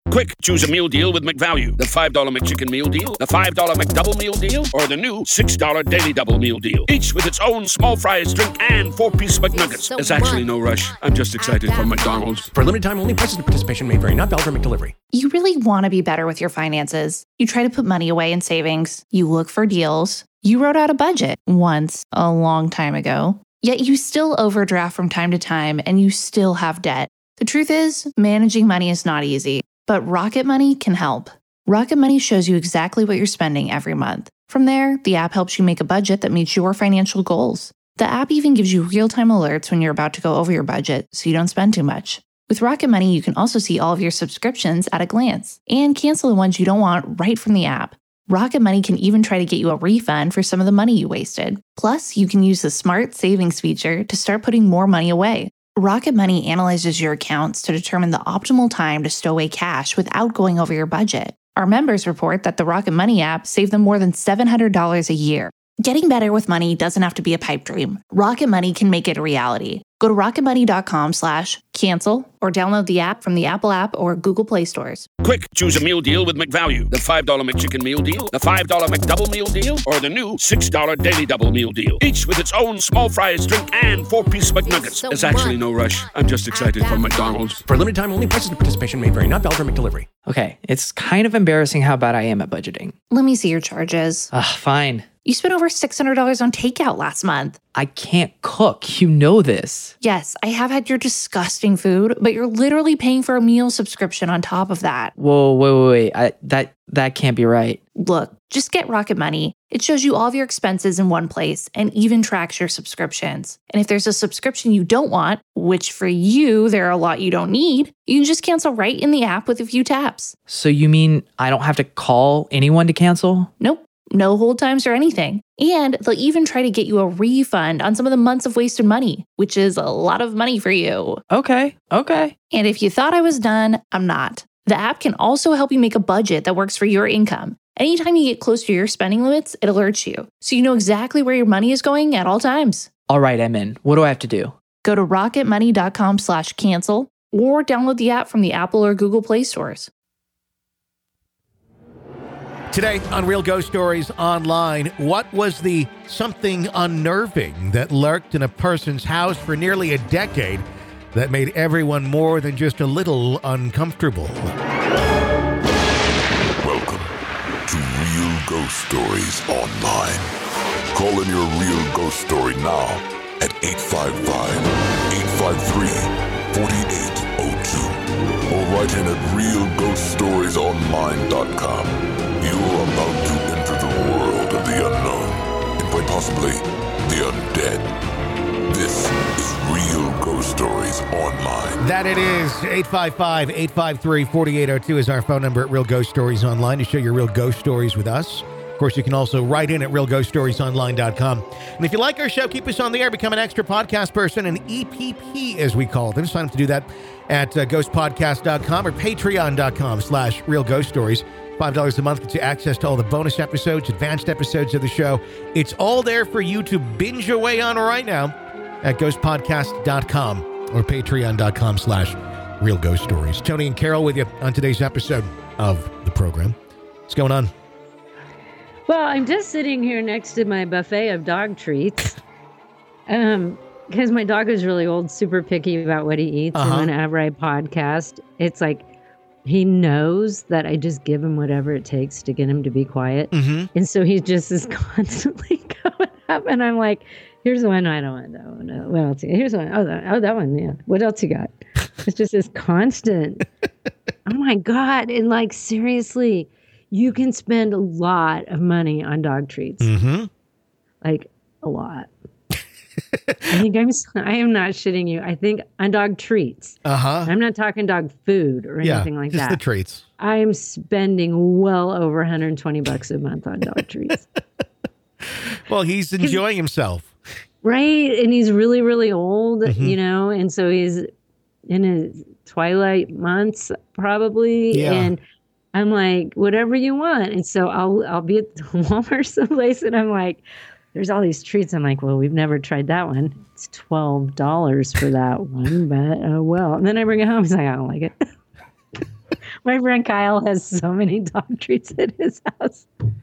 Quick, choose a meal deal with McValue. The $5 McChicken meal deal, the $5 McDouble meal deal, or the new $6 Daily Double meal deal. Each with its own small fries, drink, and 4-piece McNuggets. There's actually no rush. I'm just excited for McDonald's. For limited time only, prices and participation may vary. Not valid for McDelivery. You really want to be better with your finances. You try to put money away in savings. You look for deals. You wrote out a budget once, a long time ago. Yet you still overdraft from time to time and you still have debt. The truth is, managing money is not easy. But Rocket Money can help. Rocket Money shows you exactly what you're spending every month. From there, the app helps you make a budget that meets your financial goals. The app even gives you real-time alerts when you're about to go over your budget so you don't spend too much. With Rocket Money, you can also see all of your subscriptions at a glance and cancel the ones you don't want right from the app. Rocket Money can even try to get you a refund for some of the money you wasted. Plus, you can use the Smart Savings feature to start putting more money away. Rocket Money analyzes your accounts to determine the optimal time to stow away cash without going over your budget. Our members report that the Rocket Money app saved them more than $700 a year. Getting better with money doesn't have to be a pipe dream. Rocket Money can make it a reality. Go to rocketmoney.com/cancel or download the app from the Apple app or Google Play stores. Quick, choose a meal deal with McValue. The $5 McChicken meal deal, the $5 McDouble meal deal, or the new $6 Daily Double meal deal. Each with its own small fries, drink, and 4-piece McNuggets. There's actually no rush. I'm just excited for McDonald's. For limited time only, prices and participation may vary. Not valid for McDelivery. Okay, it's kind of embarrassing how bad I am at budgeting. Let me see your charges. Fine. You spent over $600 on takeout last month. I can't cook. You know this. Yes, I have had your disgusting food, but you're literally paying for a meal subscription on top of that. Whoa, wait. That can't be right. Look, just get Rocket Money. It shows you all of your expenses in one place and even tracks your subscriptions. And if there's a subscription you don't want, which for you, there are a lot you don't need, you can just cancel right in the app with a few taps. So you mean I don't have to call anyone to cancel? Nope. No hold times or anything. And they'll even try to get you a refund on some of the months of wasted money, which is a lot of money for you. Okay. And if you thought I was done, I'm not. The app can also help you make a budget that works for your income. Anytime you get close to your spending limits, it alerts you, so you know exactly where your money is going at all times. All right, I'm in. What do I have to do? Go to rocketmoney.com/cancel or download the app from the Apple or Google Play stores. Today on Real Ghost Stories Online, what was the something unnerving that lurked in a person's house for nearly a decade that made everyone more than just a little uncomfortable? Welcome to Real Ghost Stories Online. Call in your real ghost story now at 855-853-4802 or write in at realghoststoriesonline.com. You're about to enter the world of the unknown and quite possibly the undead. This is Real Ghost Stories Online. That it is. 855-853-4802 is our phone number at Real Ghost Stories Online to share your real ghost stories with us. Of course, you can also write in at realghoststoriesonline.com. And if you like our show, keep us on the air, become an extra podcast person, an EPP as we call them. Sign up to do that at ghostpodcast.com or patreon.com/realghoststories. $5 a month gets you access to all the bonus episodes, advanced episodes of the show. It's all there for you to binge away on right now at ghostpodcast.com or patreon.com/realghoststories. Tony and Carol with you on today's episode of the program. What's going on? Well, I'm just sitting here next to my buffet of dog treats. Because my dog is really old, super picky about what he eats. And whenever I podcast, it's like he knows that I just give him whatever it takes to get him to be quiet. Mm-hmm. And so he just is constantly going up. And I'm like, here's one. I don't want that one. What else? Here's one. Oh, that one. Yeah. What else you got? It's just this constant. Oh, my God. And like, seriously, you can spend a lot of money on dog treats. Mm-hmm. Like, a lot. I am not shitting you. I think on dog treats. I'm not talking dog food or anything like just that. The treats. I am spending well over $120 a month on dog treats. Well, he's enjoying himself. Right. And he's really, really old, you know, and so he's in his twilight months probably. Yeah. And I'm like, whatever you want. And so I'll be at Walmart someplace and I'm like, there's all these treats. I'm like, well, we've never tried that one. It's $12 for that one, but well. And then I bring it home. He's like, I don't like it. My friend Kyle has so many dog treats at his house.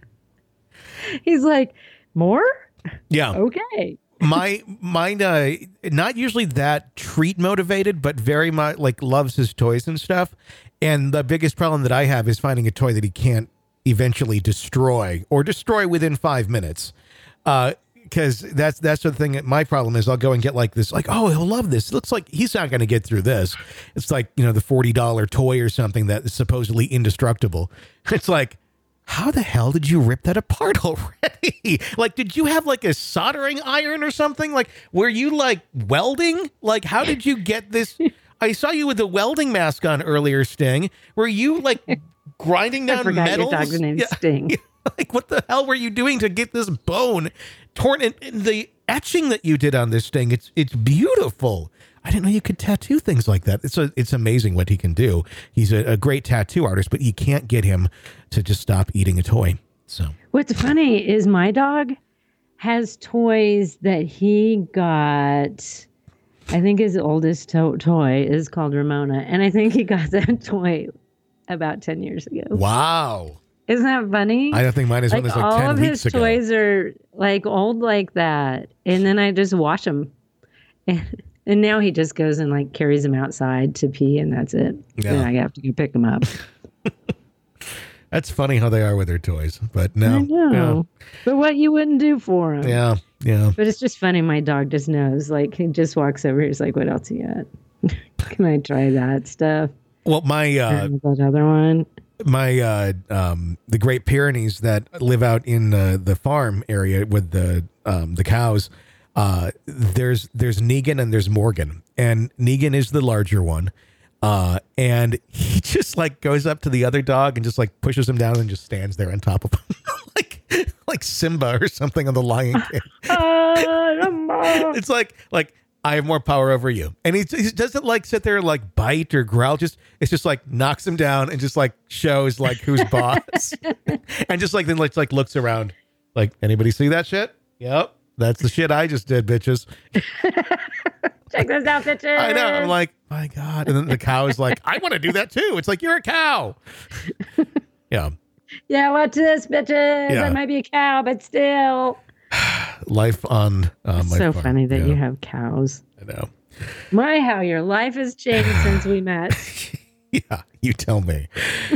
He's like, more? Yeah. Okay. Mine, not usually that treat motivated, but very much like loves his toys and stuff. And the biggest problem that I have is finding a toy that he can't eventually destroy or destroy within 5 minutes. Because that's the thing. That my problem is I'll go and get like this, like, oh, he'll love this. It looks like he's not going to get through this. It's like, the $40 toy or something that is supposedly indestructible. It's like, how the hell did you rip that apart already? Like, did you have like a soldering iron or something? Like, were you like welding? Like, how did you get this? I saw you with the welding mask on earlier, Sting. Were you like grinding down metals? Your dog's named Sting. Yeah. Like, what the hell were you doing to get this bone torn? And the etching that you did on this thing, it's beautiful. I didn't know you could tattoo things like that. It's amazing what he can do. He's a great tattoo artist, but you can't get him to just stop eating a toy. So what's funny is my dog has toys that he got. I think his oldest toy is called Ramona, and I think he got that toy about 10 years ago. Wow. Isn't that funny? I don't think mine is one that's like 10 weeks ago. All of his toys are like old like that. And then I just wash them. And now he just goes and like carries them outside to pee, and that's it. Yeah. And I have to go pick them up. That's funny how they are with their toys. But no. I know. Yeah. But what you wouldn't do for him. Yeah. Yeah. But it's just funny. My dog just knows. Like, he just walks over here. He's like, what else you got? Can I try that stuff? Well, that other one. The Great Pyrenees that live out in the farm area with the cows, there's Negan and there's Morgan, and Negan is the larger one, and he just like goes up to the other dog and just like pushes him down and just stands there on top of him like Simba or something on the Lion King. It's like I have more power over you. And he doesn't like sit there and like bite or growl. It's just like knocks him down and just like shows like who's boss. And just like then like looks around like, anybody see that shit? Yep. That's the shit I just did, bitches. Check this out, bitches. I know. I'm like, my God. And then the cow is like, I want to do that too. It's like, you're a cow. Yeah. Yeah, watch this, bitches. Yeah. I might be a cow, but still. Life on my so farm. Funny that you have cows. I know. How your life has changed since we met. Yeah, you tell me.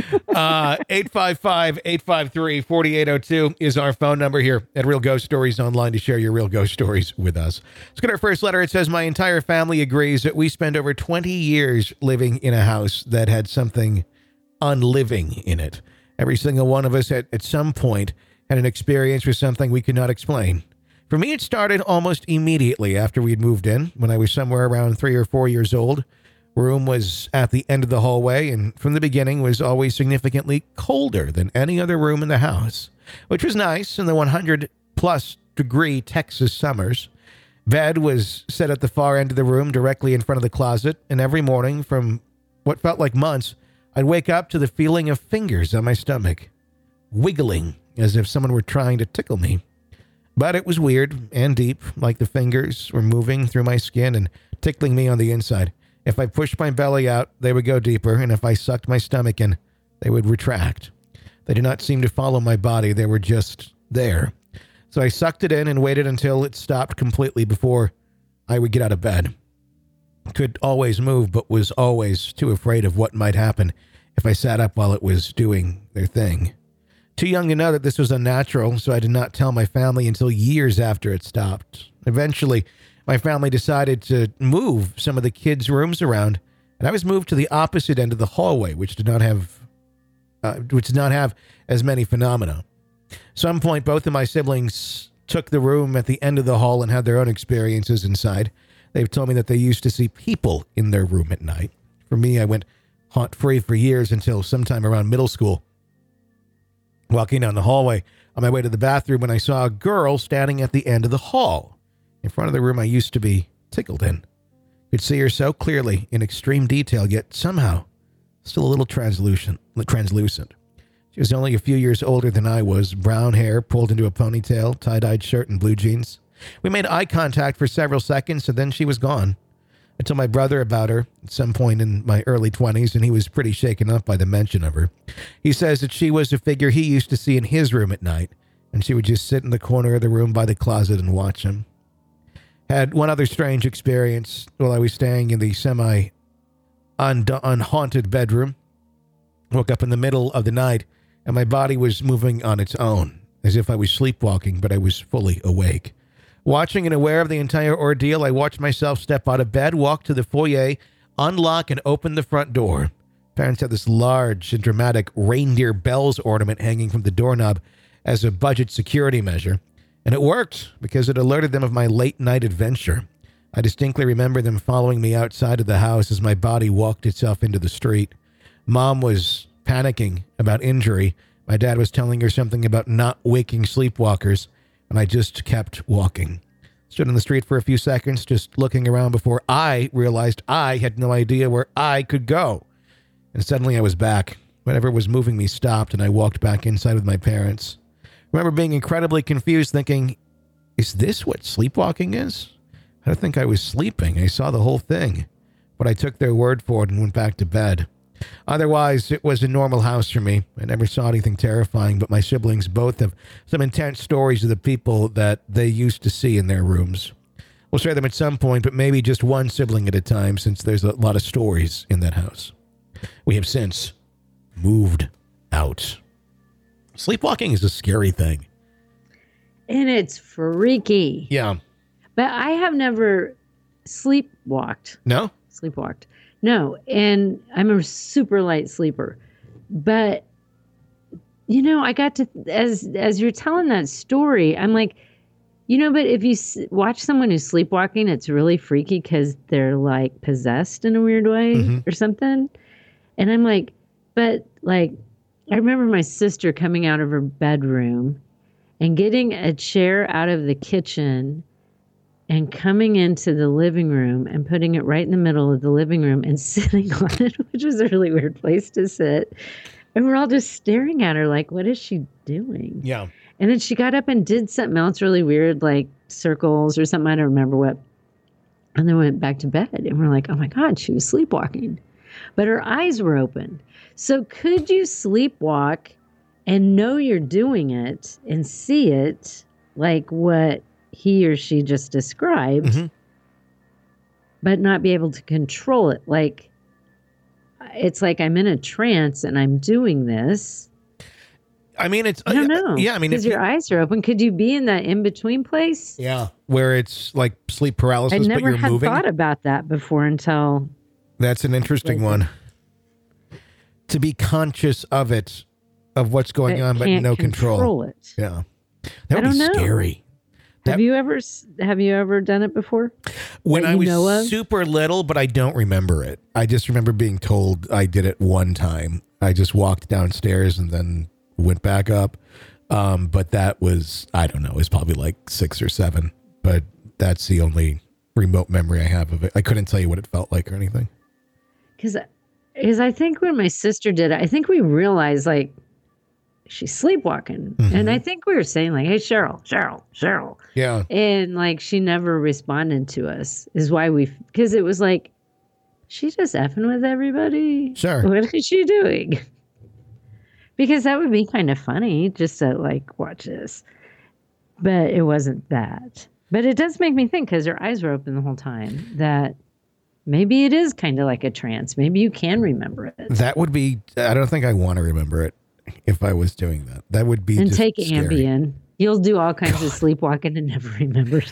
855-853-4802 is our phone number here at Real Ghost Stories Online to share your real ghost stories with us. Let's get our first letter. It says, my entire family agrees that we spent over 20 years living in a house that had something unliving in it. Every single one of us at some point had an experience with something we could not explain. For me, it started almost immediately after we'd moved in, when I was somewhere around 3 or 4 years old. Room was at the end of the hallway, and from the beginning was always significantly colder than any other room in the house, which was nice in the 100-plus degree Texas summers. Bed was set at the far end of the room, directly in front of the closet, and every morning, from what felt like months, I'd wake up to the feeling of fingers on my stomach, wiggling as if someone were trying to tickle me. But it was weird and deep, like the fingers were moving through my skin and tickling me on the inside. If I pushed my belly out, they would go deeper, and if I sucked my stomach in, they would retract. They did not seem to follow my body. They were just there. So I sucked it in and waited until it stopped completely before I would get out of bed. Could always move, but was always too afraid of what might happen if I sat up while it was doing their thing. Too young to know that this was unnatural, so I did not tell my family until years after it stopped. Eventually, my family decided to move some of the kids' rooms around, and I was moved to the opposite end of the hallway, which did not have as many phenomena. Some point, both of my siblings took the room at the end of the hall and had their own experiences inside. They've told me that they used to see people in their room at night. For me, I went haunt-free for years until sometime around middle school. Walking down the hallway on my way to the bathroom when I saw a girl standing at the end of the hall, in front of the room I used to be tickled in. Could see her so clearly in extreme detail, yet somehow still a little translucent. She was only a few years older than I was, brown hair pulled into a ponytail, tie-dyed shirt, and blue jeans. We made eye contact for several seconds, and then she was gone. I told my brother about her at some point in my early 20s, and he was pretty shaken up by the mention of her. He says that she was a figure he used to see in his room at night, and she would just sit in the corner of the room by the closet and watch him. Had one other strange experience while I was staying in the unhaunted bedroom. Woke up in the middle of the night, and my body was moving on its own, as if I was sleepwalking, but I was fully awake. Watching and aware of the entire ordeal, I watched myself step out of bed, walk to the foyer, unlock and open the front door. Parents had this large and dramatic reindeer bells ornament hanging from the doorknob as a budget security measure. And it worked because it alerted them of my late night adventure. I distinctly remember them following me outside of the house as my body walked itself into the street. Mom was panicking about injury. My dad was telling her something about not waking sleepwalkers, and I just kept walking. Stood in the street for a few seconds, just looking around before I realized I had no idea where I could go. And suddenly I was back. Whatever was moving me stopped, and I walked back inside with my parents. I remember being incredibly confused, thinking, is this what sleepwalking is? I don't think I was sleeping. I saw the whole thing. But I took their word for it and went back to bed. Otherwise, it was a normal house for me. I never saw anything terrifying, but my siblings both have some intense stories of the people that they used to see in their rooms. We'll share them at some point, but maybe just one sibling at a time, since there's a lot of stories in that house. We have since moved out. Sleepwalking is a scary thing. And it's freaky. Yeah. But I have never sleepwalked. No? Sleepwalked. No, and I'm a super light sleeper. But, you know, I got to, as you're telling that story, I'm like, you know, but if you watch someone who's sleepwalking, it's really freaky because they're like possessed in a weird way or something. And I'm like, but like, I remember my sister coming out of her bedroom and getting a chair out of the kitchen and coming into the living room and putting it right in the middle of the living room and sitting on it, which was a really weird place to sit. And we're all just staring at her like, what is she doing? Yeah. And then she got up and did something else really weird, like circles or something. I don't remember what. And then went back to bed. And we're like, oh my God, she was sleepwalking. But her eyes were open. So could you sleepwalk and know you're doing it and see it like what he or she just described, but not be able to control it? Like, it's like I'm in a trance and I'm doing this. I mean, it's, I don't know. Yeah. I mean, because your eyes are open. Could you be in that in-between place? Yeah. Where it's like sleep paralysis, but you're moving. I never had thought about that before until. That's an interesting one. To be conscious of it, of what's going on, but no control. It. Yeah. That would be scary. Have you ever done it before? When I was super little, but I don't remember it. I just remember being told I did it one time. I just walked downstairs and then went back up. But that was, I don't know, it was probably like 6 or 7. But that's the only remote memory I have of it. I couldn't tell you what it felt like or anything. Because I think when my sister did it, I think we realized like, she's sleepwalking. And I think we were saying like, hey, Cheryl. Yeah. And like, she never responded to us is why because it was like, she's just effing with everybody. Sure. What is she doing? Because that would be kind of funny just to like watch this. But it wasn't that. But it does make me think, because her eyes were open the whole time, that maybe it is kind of like a trance. Maybe you can remember it. That would be, I don't think I want to remember it. If I was doing that, that would be. And just take scary. Ambien. You'll do all kinds of sleepwalking and never remember.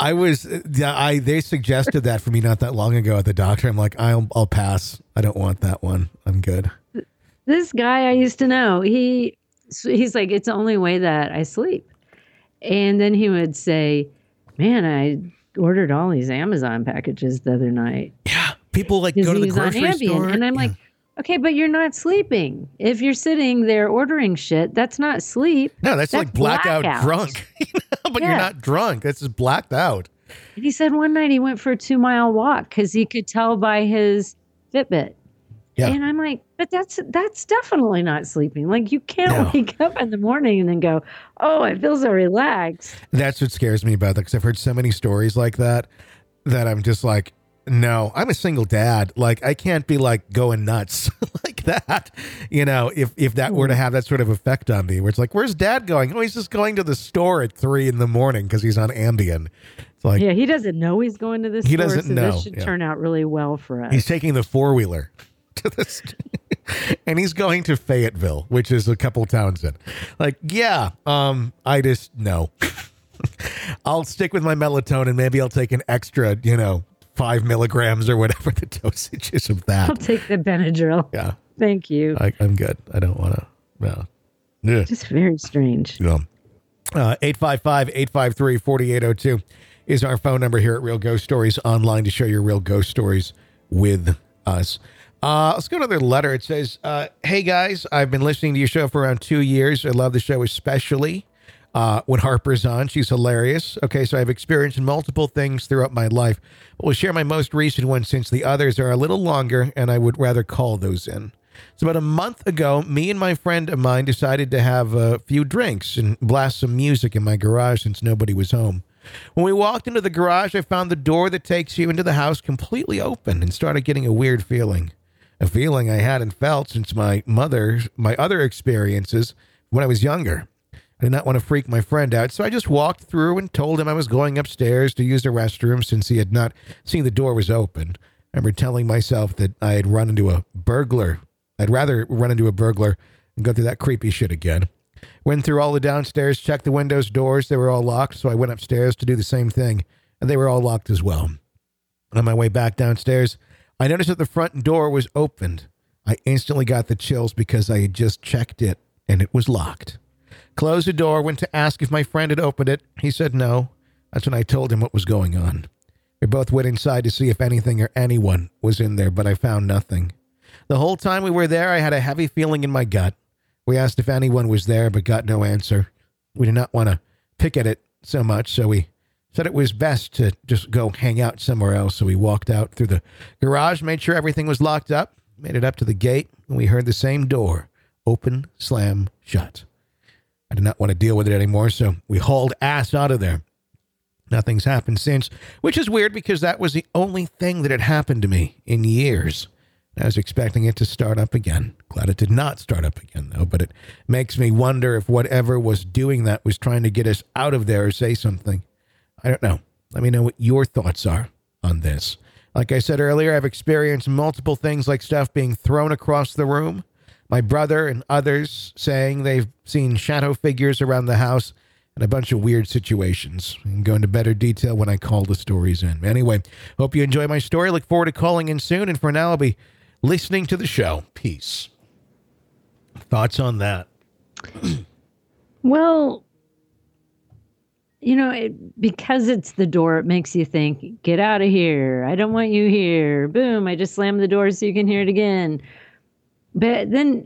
They suggested that for me not that long ago at the doctor. I'm like, I'll pass. I don't want that one. I'm good. This guy I used to know, he's like, it's the only way that I sleep. And then he would say, man, I ordered all these Amazon packages the other night. Yeah. People like go to the grocery store. And I'm like, okay, but you're not sleeping. If you're sitting there ordering shit, that's not sleep. No, that's like blackout drunk. But you're not drunk. That's just blacked out. And he said one night he went for a 2-mile walk because he could tell by his Fitbit. Yeah. And I'm like, but that's definitely not sleeping. Like, you can't wake up in the morning and then go, oh, I feel so relaxed. That's what scares me about that, because I've heard so many stories like that I'm just like, No, I'm a single dad. Like, I can't be like going nuts like that. You know, if that were to have that sort of effect on me, where it's like, where's dad going? Oh, he's just going to the store at 3 a.m. because he's on Ambien. It's like, yeah, he doesn't know he's going to the store. He doesn't know. This should turn out really well for us. He's taking the 4-wheeler to this, and he's going to Fayetteville, which is a couple towns in. Like, yeah, I just no. I'll stick with my melatonin. Maybe I'll take an extra, 5 milligrams or whatever the dosage is of that. I'll take the Benadryl. Yeah. Thank you. I'm good. I don't want to. No. Yeah. Just very strange. Yeah. 855-853-4802 is our phone number here at Real Ghost Stories Online to share your real ghost stories with us. Let's go to their letter. It says, hey guys, I've been listening to your show for around 2 years. I love the show, especially when Harper's on. She's hilarious. Okay, so I've experienced multiple things throughout my life. We'll share my most recent one since the others are a little longer, and I would rather call those in. So about a month ago, me and my friend of mine decided to have a few drinks and blast some music in my garage since nobody was home. When we walked into the garage, I found the door that takes you into the house completely open and started getting a weird feeling. A feeling I hadn't felt since my other experiences when I was younger. I did not want to freak my friend out, so I just walked through and told him I was going upstairs to use the restroom since he had not seen the door was open. I remember telling myself that I had run into a burglar. I'd rather run into a burglar and go through that creepy shit again. Went through all the downstairs, checked the windows, doors. They were all locked, so I went upstairs to do the same thing, and they were all locked as well. On my way back downstairs, I noticed that the front door was opened. I instantly got the chills because I had just checked it, and it was locked. Closed the door, went to ask if my friend had opened it. He said no. That's when I told him what was going on. We both went inside to see if anything or anyone was in there, but I found nothing. The whole time we were there, I had a heavy feeling in my gut. We asked if anyone was there, but got no answer. We did not want to pick at it so much, so we said it was best to just go hang out somewhere else. So we walked out through the garage, made sure everything was locked up, made it up to the gate, and we heard the same door open, slam, shut. I did not want to deal with it anymore, so we hauled ass out of there. Nothing's happened since, which is weird because that was the only thing that had happened to me in years. I was expecting it to start up again. Glad it did not start up again, though, but it makes me wonder if whatever was doing that was trying to get us out of there or say something. I don't know. Let me know what your thoughts are on this. Like I said earlier, I've experienced multiple things like stuff being thrown across the room, my brother and others saying they've seen shadow figures around the house, and a bunch of weird situations. I can go into better detail when I call the stories in. Anyway, hope you enjoy my story. Look forward to calling in soon, and for now, I'll be listening to the show. Peace. Thoughts on that? Well, because it's the door, it makes you think, get out of here. I don't want you here. Boom, I just slammed the door so you can hear it again. But then,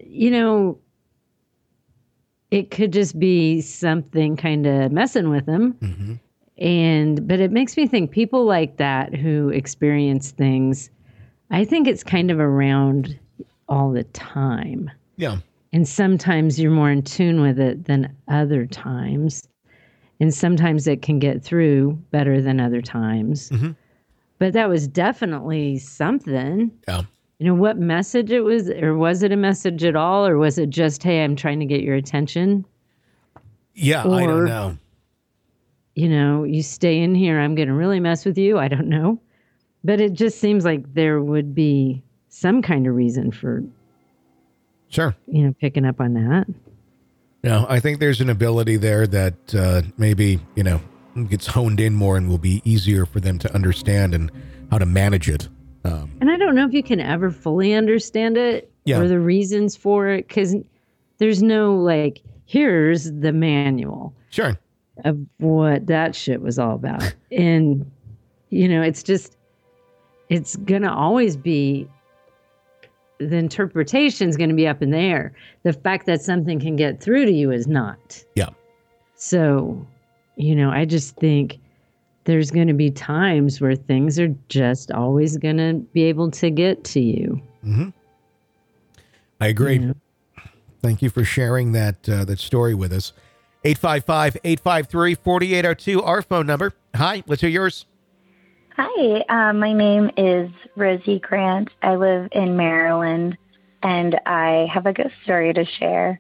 it could just be something kind of messing with them. Mm-hmm. But it makes me think people like that who experience things, I think it's kind of around all the time. Yeah. And sometimes you're more in tune with it than other times. And sometimes it can get through better than other times. Mm-hmm. But that was definitely something. Yeah. What message it was, or was it a message at all? Or was it just, hey, I'm trying to get your attention? Yeah, I don't know. You stay in here, I'm going to really mess with you. I don't know. But it just seems like there would be some kind of reason for, sure, picking up on that. Yeah, I think there's an ability there that maybe, gets honed in more and will be easier for them to understand and how to manage it. And I don't know if you can ever fully understand it or the reasons for it, because there's no here's the manual. Sure. Of what that shit was all about. And, it's just, it's going to always be, the interpretation's going to be up in the air. The fact that something can get through to you is not. Yeah. So, I just think there's going to be times where things are just always going to be able to get to you. Mm-hmm. I agree. Thank you for sharing that story with us. 855-853-4802, our phone number. Hi, let's hear yours. Hi, my name is Rosie Grant. I live in Maryland, and I have a ghost story to share.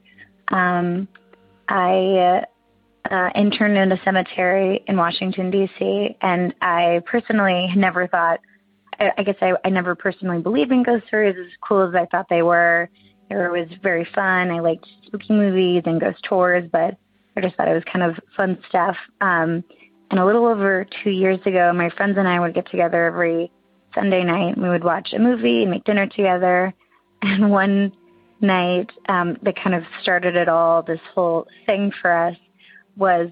I interned in a cemetery in Washington, D.C., and I personally never thought, I never personally believed in ghost stories as cool as I thought they were. It was very fun. I liked spooky movies and ghost tours, but I just thought it was kind of fun stuff. And a little over 2 years ago, my friends and I would get together every Sunday night, and we would watch a movie and make dinner together. And one night that kind of started it all, this whole thing for us, was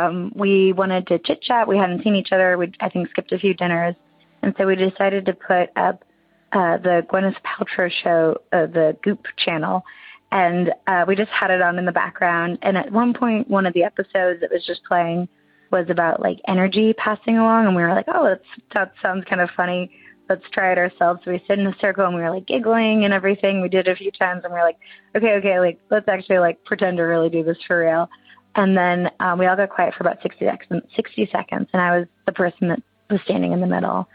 we wanted to chit-chat. We hadn't seen each other. We, I think, skipped a few dinners. And so we decided to put up the Gwyneth Paltrow show, the Goop channel. And we just had it on in the background. And at one point, one of the episodes that was just playing was about like energy passing along. And we were like, oh, that sounds kind of funny. Let's try it ourselves. So we stood in a circle and we were like giggling and everything. We did it a few times and we were like, okay, like let's actually like pretend to really do this for real. And then we all got quiet for about 60 seconds. And I was the person that was standing in the middle.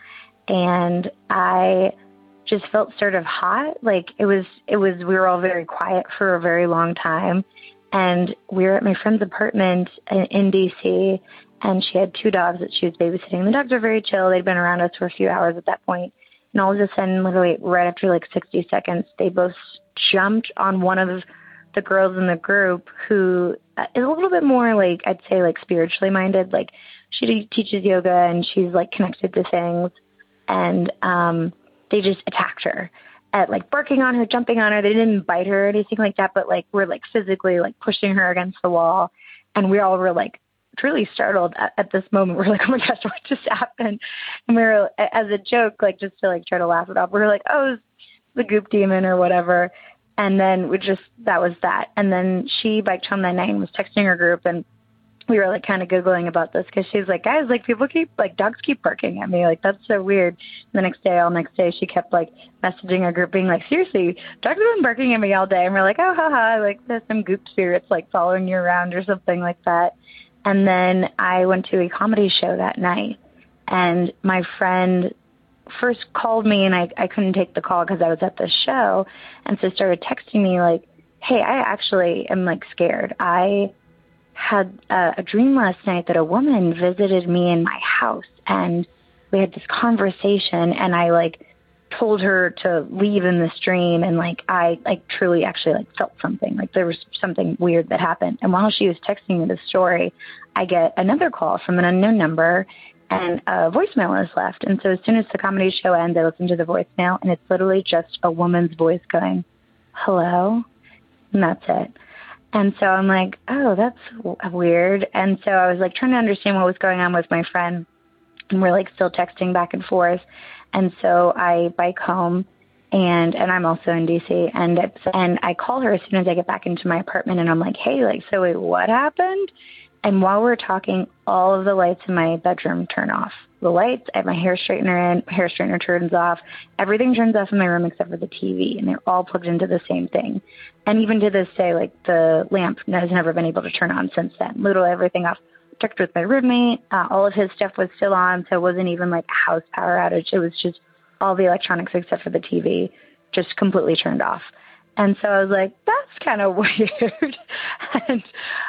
And I just felt sort of hot. Like we were all very quiet for a very long time. And we were at my friend's apartment in DC, and she had 2 dogs that she was babysitting. The dogs were very chill. They'd been around us for a few hours at that point. And all of a sudden, literally right after like 60 seconds, they both jumped on one of the girls in the group who is a little bit more like, I'd say like spiritually minded. Like she teaches yoga and she's like connected to things. And they just attacked her at like barking on her, jumping on her. They didn't bite her or anything like that, but like we're like physically like pushing her against the wall. And we all were like truly startled at this moment. We're like, oh my gosh, what just happened? And we were, as a joke, like just to like try to laugh it off, we were like, oh, it's the Goop demon or whatever. And then that was that. And then she biked home that night and was texting her group, and we were like kind of giggling about this because she's like, guys, like dogs keep barking at me. Like, that's so weird. And the next day, she kept like messaging our group being like, seriously, dogs have been barking at me all day. And we're like, oh, haha, like there's some Goop spirits like following you around or something like that. And then I went to a comedy show that night, and my friend first called me, and I couldn't take the call because I was at the show. And so started texting me like, hey, I actually am like scared. I had a dream last night that a woman visited me in my house, and we had this conversation, and I like told her to leave in this dream, and like I like truly actually like felt something, like there was something weird that happened. And while she was texting me the story, I get another call from an unknown number, and a voicemail is left. And so as soon as the comedy show ends, I listen to the voicemail, and it's literally just a woman's voice going, hello, and that's it. And so I'm like, oh, that's weird. And so I was like trying to understand what was going on with my friend, and we're like still texting back and forth. And so I bike home, and I'm also in DC, and I call her as soon as I get back into my apartment, and I'm like, hey, like, so wait, what happened? And while we're talking, all of the lights in my bedroom turn off. The lights, I have my hair straightener in, hair straightener turns off. Everything turns off in my room except for the TV, and they're all plugged into the same thing. And even to this day, like the lamp has never been able to turn on since then. Literally everything off. Checked with my roommate. All of his stuff was still on, so it wasn't even like a house power outage. It was just all the electronics except for the TV just completely turned off. And so I was like, that's kind of weird. And,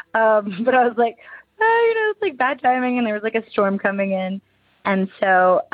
but I was like, oh, it's like bad timing, and there was like a storm coming in. And so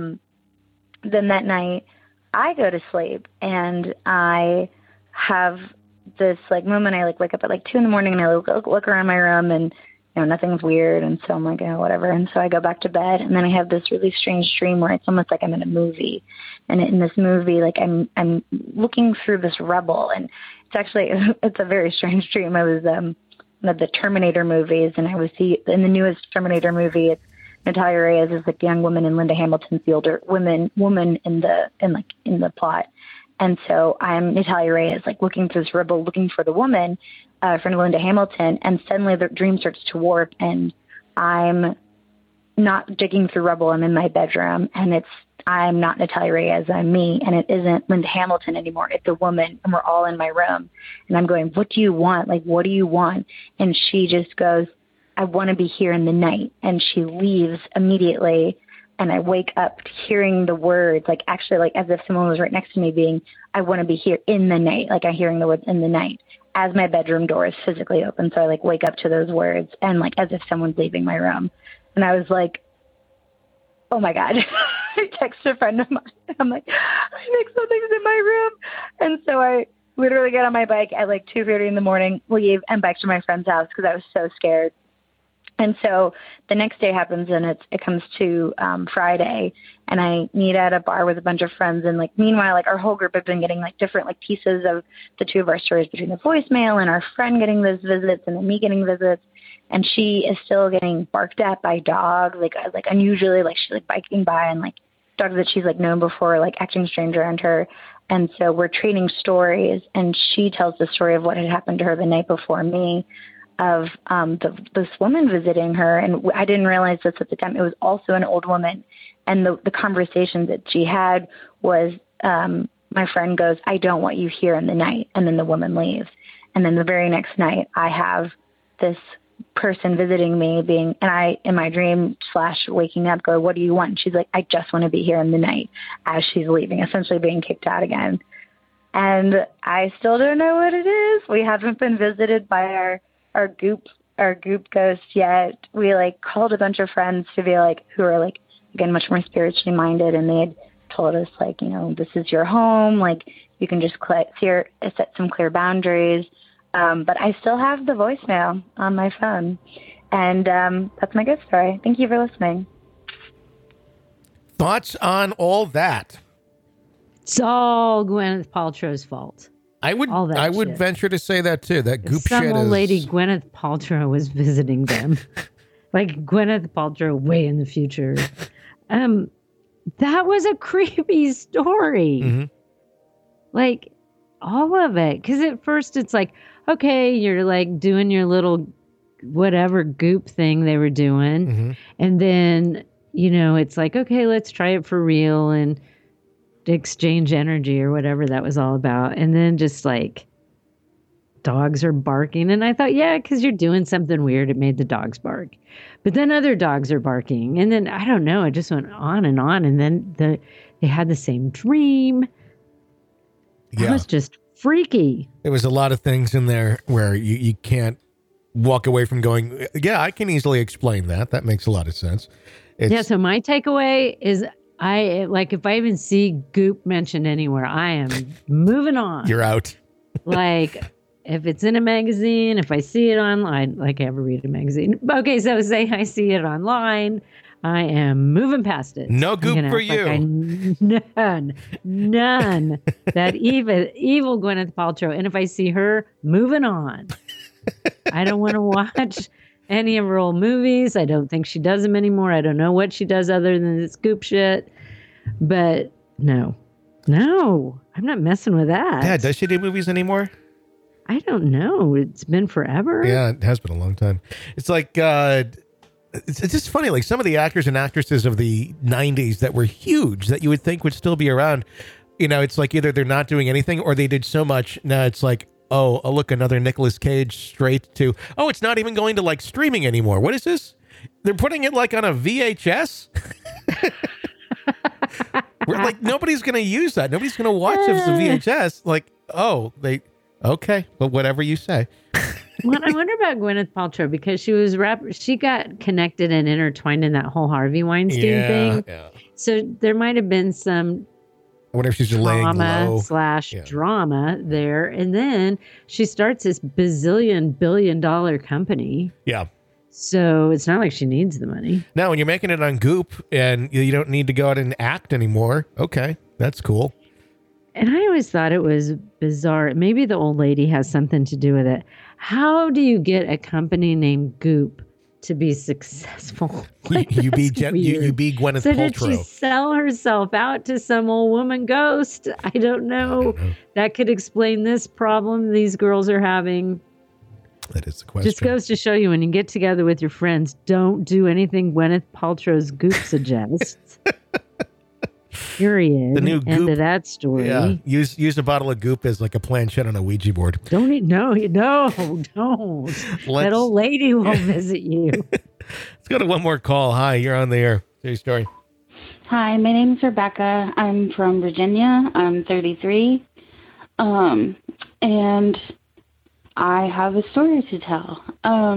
then that night I go to sleep, and I have this like moment. I like wake up at like 2 a.m. and I look around my room, and nothing's weird. And so I'm like, oh, whatever. And so I go back to bed, and then I have this really strange dream where it's almost like I'm in a movie. And in this movie, like I'm looking through this rubble, and it's a very strange dream. I was one of the Terminator movies, and I was in the newest Terminator movie. It's Natalia Reyes is like the young woman, and Linda Hamilton's the older woman in the plot. And so I'm Natalia Reyes, like looking through this rubble, looking for the woman, for Linda Hamilton, and suddenly the dream starts to warp, and I'm not digging through rubble. I'm in my bedroom, and I'm not Natalia Reyes, I'm me, and it isn't Linda Hamilton anymore. It's a woman, and we're all in my room, and I'm going, what do you want? Like, what do you want? And she just goes, I want to be here in the night. And she leaves immediately. and I wake up hearing the words, like actually like as if someone was right next to me being, I want to be here in the night. Like I'm hearing the words in the night as my bedroom door is physically open. So I like wake up to those words and like as if someone's leaving my room. And I was like, oh my God. I texted a friend of mine. I'm like, I think something's in my room. And so I literally get on my bike at like 2:30 in the morning, leave, and bike to my friend's house because I was so scared. And so the next day happens, and it comes to Friday, and I meet at a bar with a bunch of friends. And like meanwhile, like our whole group have been getting like different like pieces of the two of our stories between the voicemail and our friend getting those visits and then me getting visits. And she is still getting barked at by dogs, like unusually, like she's like biking by and like dogs that she's like known before, like acting strange around her. And so we're trading stories, and she tells the story of what had happened to her the night before me, of this woman visiting her. And I didn't realize this at the time. It was also an old woman. And the conversation that she had was, my friend goes, I don't want you here in the night. And then the woman leaves. And then the very next night, I have this person visiting me and I, in my dream / waking up, go, what do you want? And she's like, I just want to be here in the night, as she's leaving, essentially being kicked out again. And I still don't know what it is. We haven't been visited by our goop ghost yet. We like called a bunch of friends to be like, who are like, again, much more spiritually minded. And they had told us like, this is your home. Like you can just set some clear boundaries. But I still have the voicemail on my phone. And that's my ghost story. Thank you for listening. Thoughts on all that? It's all Gwyneth Paltrow's fault. I would venture to say that too. That goop Some shit old is... lady Gwyneth Paltrow was visiting them. Like Gwyneth Paltrow way in the future. That was a creepy story. Mm-hmm. Like all of it. Because at first it's like, okay, you're like doing your little whatever goop thing they were doing. Mm-hmm. And then, it's like, okay, let's try it for real and exchange energy or whatever that was all about. And then just like dogs are barking. And I thought, yeah, because you're doing something weird. It made the dogs bark. But then other dogs are barking. And then, I don't know, it just went on. And then they had the same dream. Yeah. It was just freaky. There was a lot of things in there where you can't walk away from going, yeah, I can easily explain that. That makes a lot of sense. So my takeaway is if I even see goop mentioned anywhere, I am moving on. You're out. Like if it's in a magazine, if I see it online, like I ever read a magazine. Okay, so say I see it online, I am moving past it. No goop for you. None. That evil Gwyneth Paltrow. And if I see her, moving on. I don't want to watch any of her old movies. I don't think she does them anymore. I don't know what she does other than this goop shit. But no, I'm not messing with that. Yeah, does she do movies anymore? I don't know. It's been forever. Yeah, it has been a long time. It's like, it's just funny. Like some of the actors and actresses of the 90s that were huge that you would think would still be around, it's like either they're not doing anything or they did so much. Now it's like, oh, look, another Nicolas Cage straight to, it's not even going to like streaming anymore. What is this? They're putting it like on a VHS? We're like, nobody's going to use that. Nobody's going to watch it as a VHS. Like, okay, but whatever you say. Well, I wonder about Gwyneth Paltrow because she got connected and intertwined in that whole Harvey Weinstein thing. Yeah. So there might have been some I wonder if she's laying low / drama there. And then she starts this billion-dollar company. Yeah. So it's not like she needs the money. Now, when you're making it on Goop and you don't need to go out and act anymore, okay, that's cool. And I always thought it was bizarre. Maybe the old lady has something to do with it. How do you get a company named Goop to be successful? You be Gwyneth Paltrow. So did she sell herself out to some old woman ghost? I don't know. That could explain this problem these girls are having. That is the question. Just goes to show you when you get together with your friends, don't do anything Gwyneth Paltrow's Goop suggests. Period. The new Goop. End of that story. Yeah. Use a bottle of Goop as like a planchette on a Ouija board. Don't. That old lady will visit you. Let's go to one more call. Hi, you're on the air. Say your story. Hi, my name's Rebecca. I'm from Virginia. I'm 33. And I have a story to tell.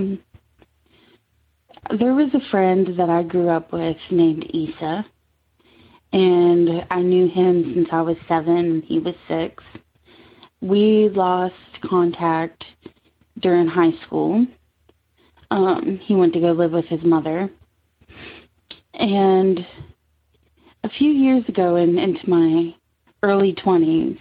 There was a friend that I grew up with named Issa, and I knew him since I was 7 and he was 6. We lost contact during high school. He went to go live with his mother. And a few years ago, into my early 20s,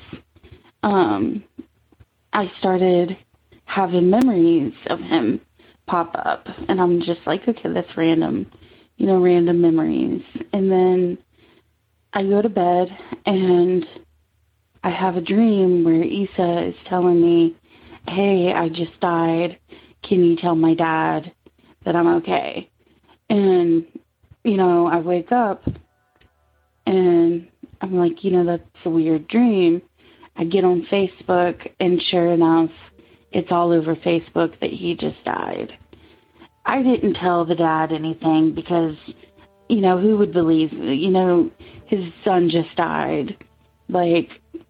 I started having memories of him pop up. And I'm just like, okay, that's random, random memories. And then I go to bed and I have a dream where Issa is telling me, hey, I just died. Can you tell my dad that I'm okay? And, I wake up and I'm like, that's a weird dream. I get on Facebook and sure enough, it's all over Facebook that he just died. I didn't tell the dad anything because, who would believe, his son just died. Like,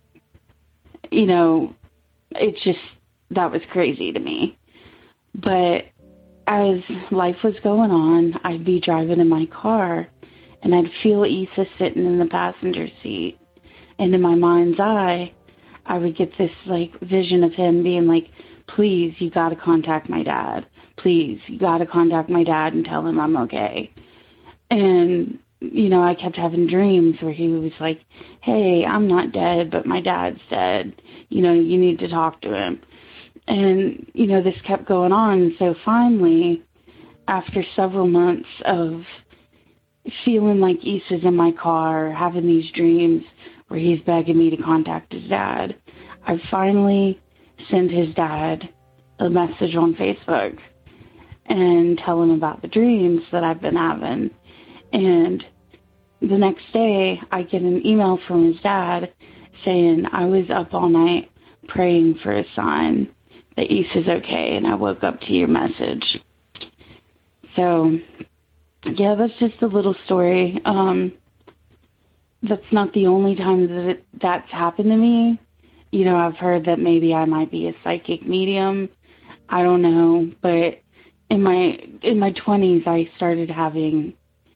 it's just, that was crazy to me. But as life was going on, I'd be driving in my car and I'd feel Issa sitting in the passenger seat. And in my mind's eye, I would get this vision of him being like, please, you got to contact my dad. Please, you got to contact my dad and tell him I'm okay. And, I kept having dreams where he was like, hey, I'm not dead, but my dad's dead. You need to talk to him. And, this kept going on. So finally, after several months of feeling like Issa's in my car, having these dreams where he's begging me to contact his dad, I finally sent his dad a message on Facebook and tell him about the dreams that I've been having. And the next day, I get an email from his dad saying, I was up all night praying for a sign that Issa's okay, and I woke up to your message. So, yeah, that's just a little story. That's not the only time that's happened to me. I've heard that maybe I might be a psychic medium. I don't know, but in my 20s, I started having,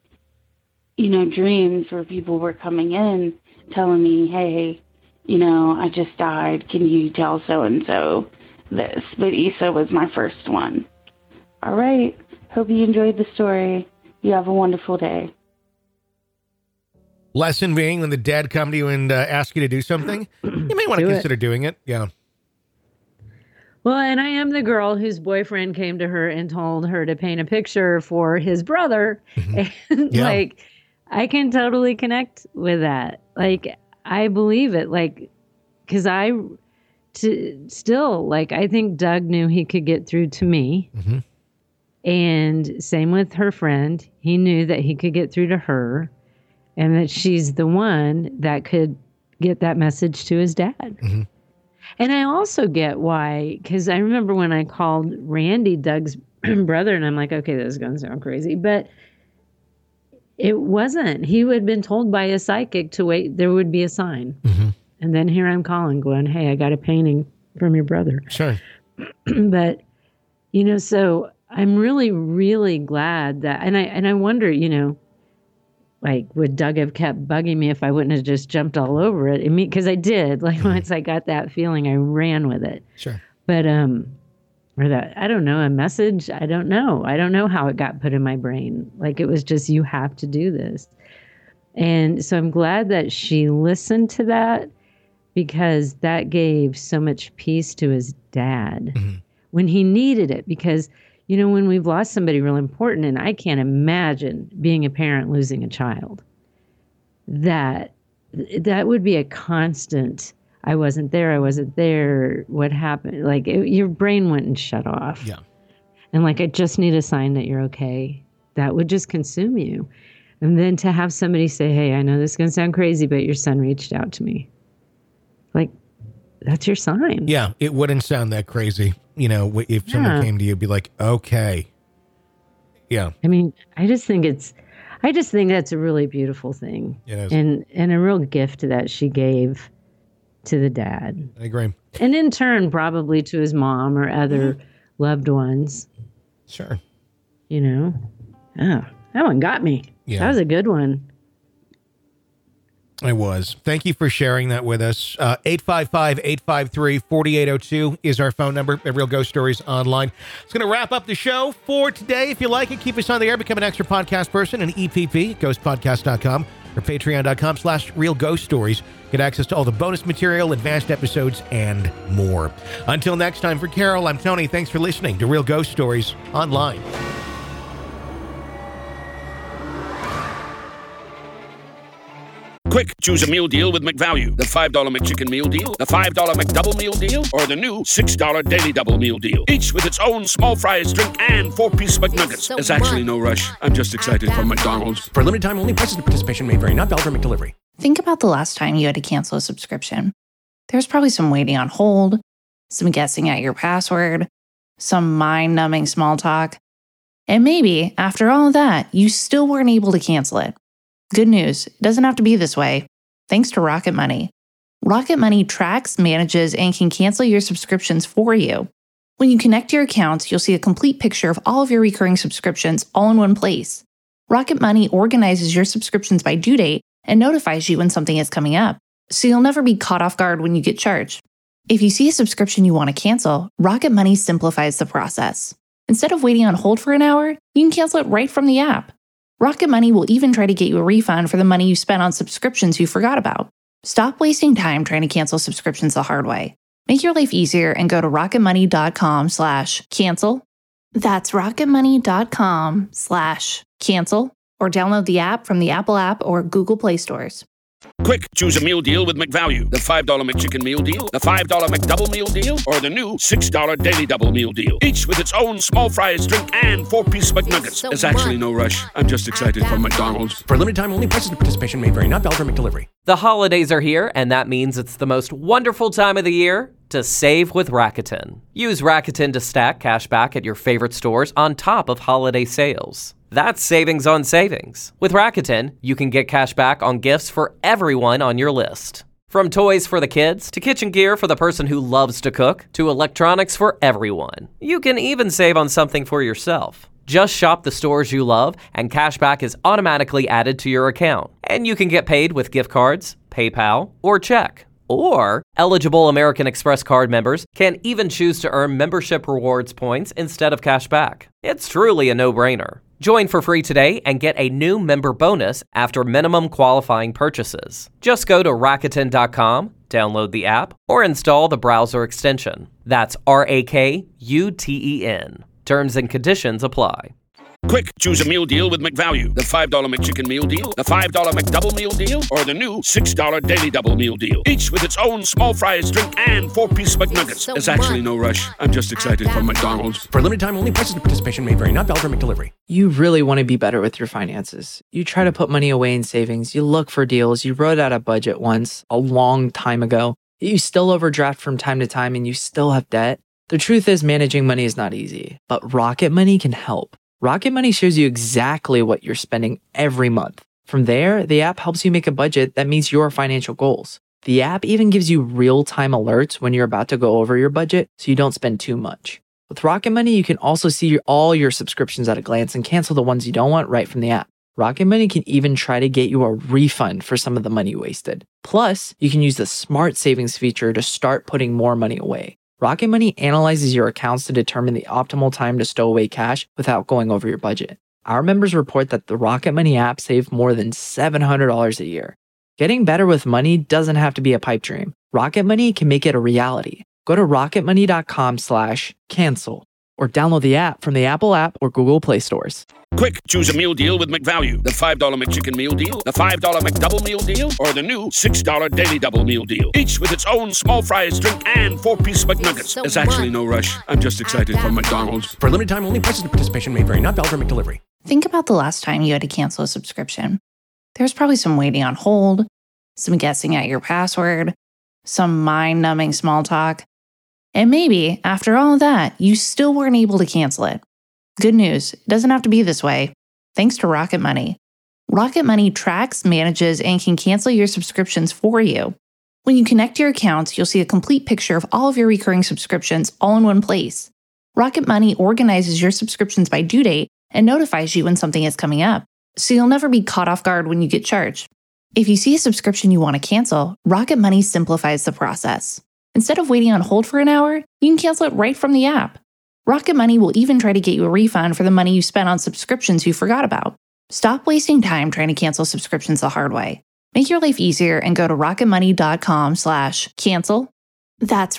dreams where people were coming in telling me, hey, I just died. Can you tell so-and-so this? But Issa was my first one. All right. Hope you enjoyed the story. You have a wonderful day. Lesson being, when the dead come to you and ask you to do something, you may want to consider doing it. Yeah. Well, and I am the girl whose boyfriend came to her and told her to paint a picture for his brother. Mm-hmm. And yeah. I can totally connect with that. I believe it. Because I think Doug knew he could get through to me. Mm-hmm. And same with her friend. He knew that he could get through to her and that she's the one that could get that message to his dad. Mm-hmm. And I also get why, because I remember when I called Randy, Doug's brother, and I'm like, okay, this is going to sound crazy, but it wasn't. He had been told by a psychic to wait, there would be a sign. Mm-hmm. And then here I'm calling going, hey, I got a painting from your brother. Sure. But, so I'm really, really glad that, and I wonder, would Doug have kept bugging me if I wouldn't have just jumped all over it? Because I did. Once I got that feeling, I ran with it. Sure. But, or that, I don't know, a message, I don't know. I don't know how it got put in my brain. It was just, you have to do this. And so I'm glad that she listened to that, because that gave so much peace to his dad when he needed it. Because, when we've lost somebody real important, and I can't imagine being a parent losing a child, that would be a constant, I wasn't there, what happened? Your brain wouldn't shut off. Yeah. And I just need a sign that you're okay. That would just consume you. And then to have somebody say, hey, I know this is going to sound crazy, but your son reached out to me. That's your sign. Yeah, it wouldn't sound that crazy. If someone came to you, be like, okay. Yeah. I just think I just think that's a really beautiful thing. It is. And a real gift that she gave to the dad. I agree. And in turn, probably to his mom or other loved ones. Sure. You know? Oh, that one got me. Yeah. That was a good one. It was. Thank you for sharing that with us. 855-853-4802 is our phone number at Real Ghost Stories Online. It's going to wrap up the show for today. If you like it, keep us on the air. Become an extra podcast person, an EPP, ghostpodcast.com or patreon.com/Real Ghost Stories. Get access to all the bonus material, advanced episodes, and more. Until next time, for Carol, I'm Tony. Thanks for listening to Real Ghost Stories Online. Quick, choose a meal deal with McValue. The $5 McChicken meal deal, the $5 McDouble meal deal, or the new $6 Daily Double meal deal. Each with its own small fries, drink, and 4-piece McNuggets. There's actually no rush. I'm just excited for McDonald's. For limited time only, prices and participation may vary. Not valid for McDelivery. Think about the last time you had to cancel a subscription. There's probably some waiting on hold, some guessing at your password, some mind-numbing small talk. And maybe, after all of that, you still weren't able to cancel it. Good news, it doesn't have to be this way. Thanks to Rocket Money. Rocket Money tracks, manages, and can cancel your subscriptions for you. When you connect your accounts, you'll see a complete picture of all of your recurring subscriptions all in one place. Rocket Money organizes your subscriptions by due date and notifies you when something is coming up, so you'll never be caught off guard when you get charged. If you see a subscription you want to cancel, Rocket Money simplifies the process. Instead of waiting on hold for an hour, you can cancel it right from the app. Rocket Money will even try to get you a refund for the money you spent on subscriptions you forgot about. Stop wasting time trying to cancel subscriptions the hard way. Make your life easier and go to rocketmoney.com/cancel. That's rocketmoney.com/cancel, or download the app from the Apple app or Google Play stores. Quick, choose a meal deal with McValue. The $5 McChicken meal deal, the $5 McDouble meal deal, or the new $6 Daily Double meal deal. Each with its own small fries, drink, and 4-piece McNuggets. There's actually no rush. I'm just excited for McDonald's. For limited time only, prices and participation may vary. Not valid for McDelivery. The holidays are here, and that means it's the most wonderful time of the year to save with Rakuten. Use Rakuten to stack cash back at your favorite stores on top of holiday sales. That's savings on savings. With Rakuten, you can get cash back on gifts for everyone on your list. From toys for the kids, to kitchen gear for the person who loves to cook, to electronics for everyone. You can even save on something for yourself. Just shop the stores you love, and cash back is automatically added to your account. And you can get paid with gift cards, PayPal, or check. Or, eligible American Express card members can even choose to earn membership rewards points instead of cash back. It's truly a no-brainer. Join for free today and get a new member bonus after minimum qualifying purchases. Just go to Rakuten.com, download the app, or install the browser extension. That's RAKUTEN. Terms and conditions apply. Quick, choose a meal deal with McValue. The $5 McChicken meal deal, the $5 McDouble meal deal, or the new $6 Daily Double meal deal. Each with its own small fries, drink, and 4-piece McNuggets. There's actually no rush. I'm just excited for McDonald's. For limited time only, prices and participation may vary. Not valid for McDelivery. You really want to be better with your finances. You try to put money away in savings. You look for deals. You wrote out a budget once, a long time ago. You still overdraft from time to time and you still have debt. The truth is, managing money is not easy, but Rocket Money can help. Rocket Money shows you exactly what you're spending every month. From there, the app helps you make a budget that meets your financial goals. The app even gives you real-time alerts when you're about to go over your budget so you don't spend too much. With Rocket Money, you can also see all your subscriptions at a glance and cancel the ones you don't want right from the app. Rocket Money can even try to get you a refund for some of the money you wasted. Plus, you can use the Smart Savings feature to start putting more money away. Rocket Money analyzes your accounts to determine the optimal time to stow away cash without going over your budget. Our members report that the Rocket Money app saved more than $700 a year. Getting better with money doesn't have to be a pipe dream. Rocket Money can make it a reality. Go to rocketmoney.com/cancel or download the app from the Apple app or Google Play stores. Quick, choose a meal deal with McValue. The $5 McChicken meal deal, the $5 McDouble meal deal, or the new $6 Daily Double meal deal. Each with its own small fries, drink, and 4-piece McNuggets. There's actually no rush. I'm just excited for McDonald's. For limited time only, prices and participation may vary. Not valid for McDelivery. Think about the last time you had to cancel a subscription. There's probably some waiting on hold, some guessing at your password, some mind-numbing small talk. And maybe, after all of that, you still weren't able to cancel it. Good news, it doesn't have to be this way. Thanks to Rocket Money. Rocket Money tracks, manages, and can cancel your subscriptions for you. When you connect your accounts, you'll see a complete picture of all of your recurring subscriptions all in one place. Rocket Money organizes your subscriptions by due date and notifies you when something is coming up, so you'll never be caught off guard when you get charged. If you see a subscription you want to cancel, Rocket Money simplifies the process. Instead of waiting on hold for an hour, you can cancel it right from the app. Rocket Money will even try to get you a refund for the money you spent on subscriptions you forgot about. Stop wasting time trying to cancel subscriptions the hard way. Make your life easier and go to rocketmoney.com/cancel. That's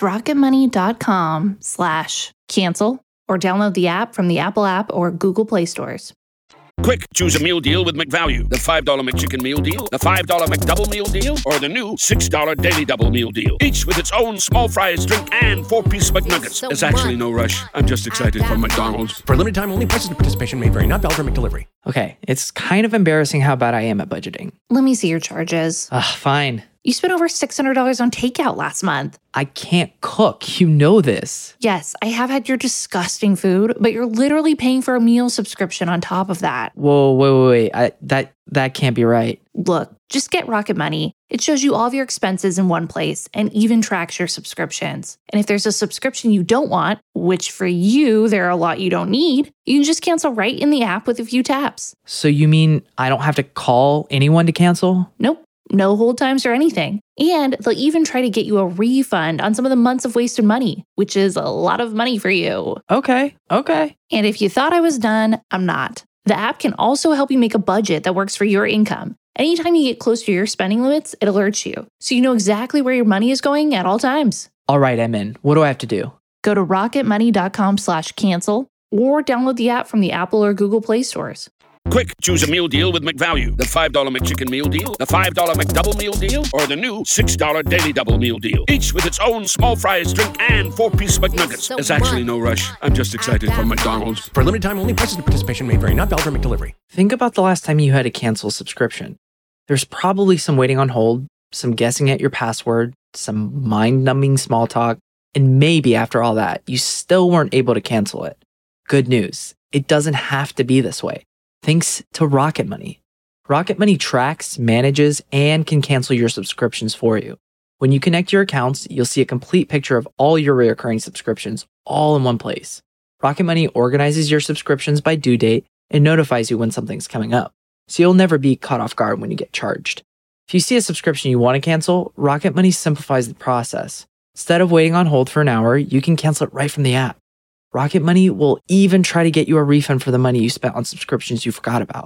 rocketmoney.com/cancel, or download the app from the Apple App or Google Play stores. Quick, choose a meal deal with McValue. The $5 McChicken meal deal, the $5 McDouble meal deal, or the new $6 Daily Double meal deal. Each with its own small fries, drink, and 4-piece McNuggets. There's actually no rush. I'm just excited for McDonald's. For limited time only, prices and participation may vary. Not valid for McDelivery. Okay, it's kind of embarrassing how bad I am at budgeting. Let me see your charges. Fine. You spent over $600 on takeout last month. I can't cook. You know this. Yes, I have had your disgusting food, but you're literally paying for a meal subscription on top of that. Whoa, wait. That can't be right. Look, just get Rocket Money. It shows you all of your expenses in one place and even tracks your subscriptions. And if there's a subscription you don't want, which for you, there are a lot you don't need, you can just cancel right in the app with a few taps. So you mean I don't have to call anyone to cancel? Nope. No hold times or anything. And they'll even try to get you a refund on some of the months of wasted money, which is a lot of money for you. Okay. And if you thought I was done, I'm not. The app can also help you make a budget that works for your income. Anytime you get close to your spending limits, it alerts you, so you know exactly where your money is going at all times. All right, I'm in. What do I have to do? Go to rocketmoney.com/cancel or download the app from the Apple or Google Play stores. Quick, choose a meal deal with McValue. The $5 McChicken meal deal, the $5 McDouble meal deal, or the new $6 Daily Double meal deal. Each with its own small fries, drink, and 4-piece McNuggets. There's actually no rush. I'm just excited for McDonald's. For limited time only, prices and participation may vary. Not valid for McDelivery. Think about the last time you had to cancel a subscription. There's probably some waiting on hold, some guessing at your password, some mind-numbing small talk, and maybe after all that, you still weren't able to cancel it. Good news. It doesn't have to be this way. Thanks to Rocket Money. Rocket Money tracks, manages, and can cancel your subscriptions for you. When you connect your accounts, you'll see a complete picture of all your recurring subscriptions all in one place. Rocket Money organizes your subscriptions by due date and notifies you when something's coming up, so you'll never be caught off guard when you get charged. If you see a subscription you want to cancel, Rocket Money simplifies the process. Instead of waiting on hold for an hour, you can cancel it right from the app. Rocket Money will even try to get you a refund for the money you spent on subscriptions you forgot about.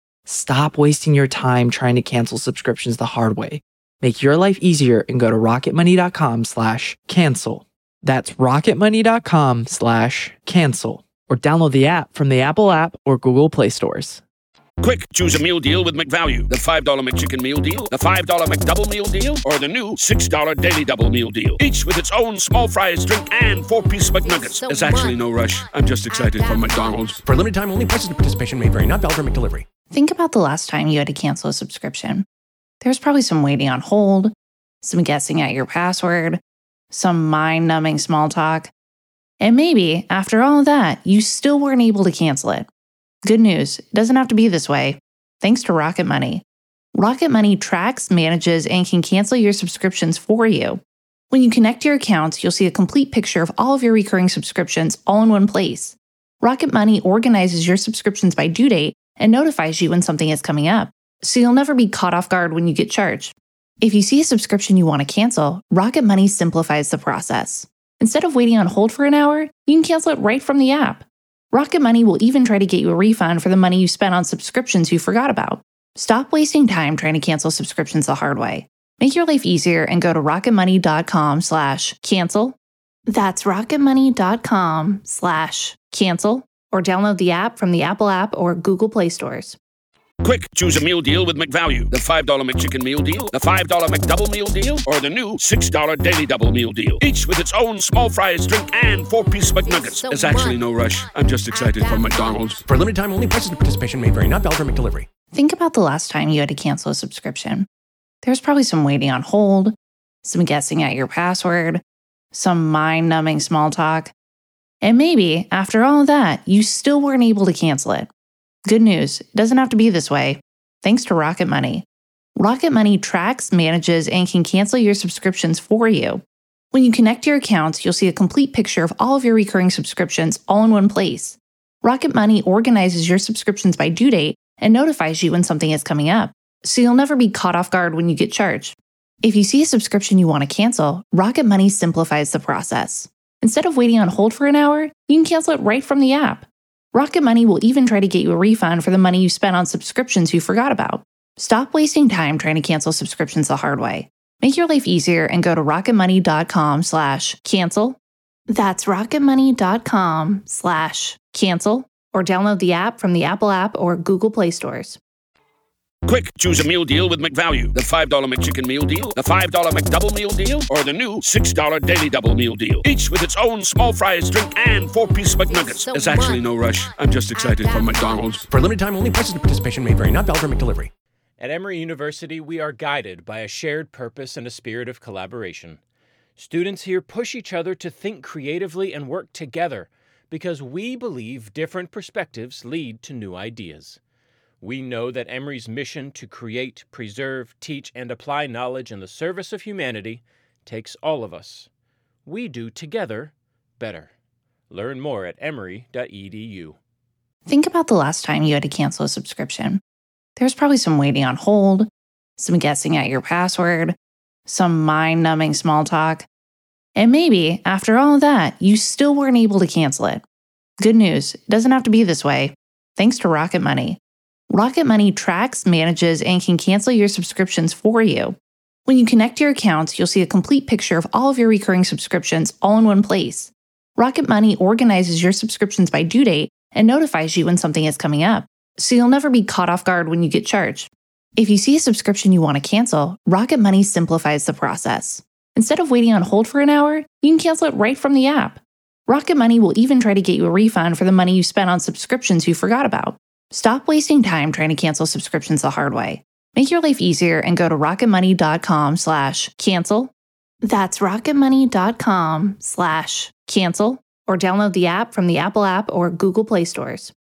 Stop wasting your time trying to cancel subscriptions the hard way. Make your life easier and go to rocketmoney.com/cancel. That's rocketmoney.com/cancel. Or download the app from the Apple App or Google Play stores. Quick, choose a meal deal with McValue. The $5 McChicken meal deal, the $5 McDouble meal deal, or the new $6 Daily Double meal deal. Each with its own small fries, drink, and 4-piece McNuggets. There's actually no rush. I'm just excited for McDonald's. For limited time only, prices and participation may vary. Not valid for McDelivery. Think about the last time you had to cancel a subscription. There's probably some waiting on hold, some guessing at your password, some mind-numbing small talk. And maybe, after all of that, you still weren't able to cancel it. Good news, it doesn't have to be this way. Thanks to Rocket Money. Rocket Money tracks, manages, and can cancel your subscriptions for you. When you connect your accounts, you'll see a complete picture of all of your recurring subscriptions all in one place. Rocket Money organizes your subscriptions by due date and notifies you when something is coming up, so you'll never be caught off guard when you get charged. If you see a subscription you want to cancel, Rocket Money simplifies the process. Instead of waiting on hold for an hour, you can cancel it right from the app. Rocket Money will even try to get you a refund for the money you spent on subscriptions you forgot about. Stop wasting time trying to cancel subscriptions the hard way. Make your life easier and go to rocketmoney.com/cancel. That's rocketmoney.com/cancel, or download the app from the Apple App or Google Play stores. Quick, choose a meal deal with McValue. The $5 McChicken meal deal, the $5 McDouble meal deal, or the new $6 Daily Double meal deal. Each with its own small fries, drink, and 4-piece McNuggets. There's actually no rush. I'm just excited for McDonald's. For limited time only, prices and participation may vary. Not valid for McDelivery. Think about the last time you had to cancel a subscription. There's probably some waiting on hold, some guessing at your password, some mind-numbing small talk. And maybe, after all of that, you still weren't able to cancel it. Good news, it doesn't have to be this way. thanks to Rocket Money. Rocket Money tracks, manages, and can cancel your subscriptions for you. When you connect your accounts, you'll see a complete picture of all of your recurring subscriptions all in one place. Rocket Money organizes your subscriptions by due date and notifies you when something is coming up, so you'll never be caught off guard when you get charged. If you see a subscription you want to cancel, Rocket Money simplifies the process. Instead of waiting on hold for an hour, you can cancel it right from the app. Rocket Money will even try to get you a refund for the money you spent on subscriptions you forgot about. Stop wasting time trying to cancel subscriptions the hard way. Make your life easier and go to rocketmoney.com/cancel. That's rocketmoney.com/cancel, or download the app from the Apple App or Google Play stores. Quick, choose a meal deal with McValue. The $5 McChicken meal deal, the $5 McDouble meal deal, or the new $6 Daily Double meal deal. Each with its own small fries, drink, and 4-piece McNuggets. There's actually no rush. I'm just excited for McDonald's. For limited time only, prices and participation may vary. Not valid for McDelivery. At Emory University, we are guided by a shared purpose and a spirit of collaboration. Students here push each other to think creatively and work together because we believe different perspectives lead to new ideas. We know that Emory's mission to create, preserve, teach, and apply knowledge in the service of humanity takes all of us. We do together better. Learn more at emory.edu. Think about the last time you had to cancel a subscription. There's probably some waiting on hold, some guessing at your password, some mind-numbing small talk, and maybe, after all of that, you still weren't able to cancel it. Good news, it doesn't have to be this way, thanks to Rocket Money. Rocket Money tracks, manages, and can cancel your subscriptions for you. When you connect your accounts, you'll see a complete picture of all of your recurring subscriptions all in one place. Rocket Money organizes your subscriptions by due date and notifies you when something is coming up, so you'll never be caught off guard when you get charged. If you see a subscription you want to cancel, Rocket Money simplifies the process. Instead of waiting on hold for an hour, you can cancel it right from the app. Rocket Money will even try to get you a refund for the money you spent on subscriptions you forgot about. Stop wasting time trying to cancel subscriptions the hard way. Make your life easier and go to rocketmoney.com/cancel. That's rocketmoney.com/cancel, or download the app from the Apple App or Google Play stores.